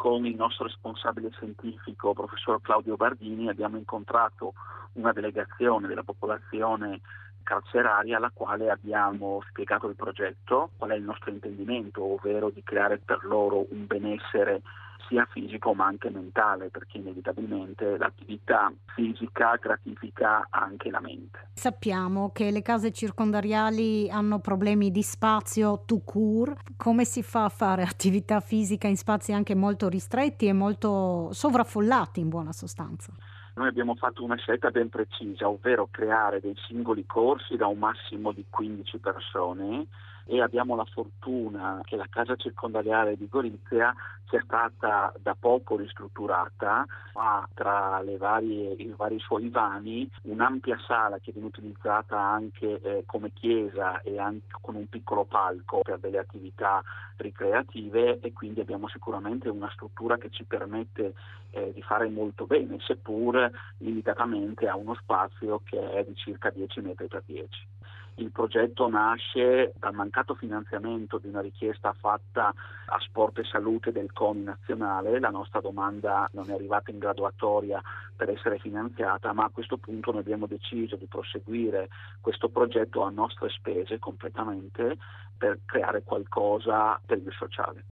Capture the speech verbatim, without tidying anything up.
con il nostro responsabile scientifico, professor Claudio Bardini, abbiamo incontrato una delegazione della popolazione carceraria alla quale abbiamo spiegato il progetto, qual è il nostro intendimento, ovvero di creare per loro un benessere sia fisico ma anche mentale, perché inevitabilmente l'attività fisica gratifica anche la mente. Sappiamo che le case circondariali hanno problemi di spazio tout court. Come si fa a fare attività fisica in spazi anche molto ristretti e molto sovraffollati, in buona sostanza? Noi abbiamo fatto una scelta ben precisa, ovvero creare dei singoli corsi da un massimo di quindici persone, e abbiamo la fortuna che la casa circondariale di Gorizia sia stata da poco ristrutturata, ha tra le varie, i vari suoi vani un'ampia sala che viene utilizzata anche eh, come chiesa e anche con un piccolo palco per delle attività ricreative, e quindi abbiamo sicuramente una struttura che ci permette eh, di fare molto bene, seppur limitatamente a uno spazio che è di circa dieci metri per dieci. Il progetto nasce dal mancato finanziamento di una richiesta fatta a Sport e Salute del CONI nazionale. La nostra domanda non è arrivata in graduatoria per essere finanziata, ma a questo punto noi abbiamo deciso di proseguire questo progetto a nostre spese completamente per creare qualcosa per il sociale.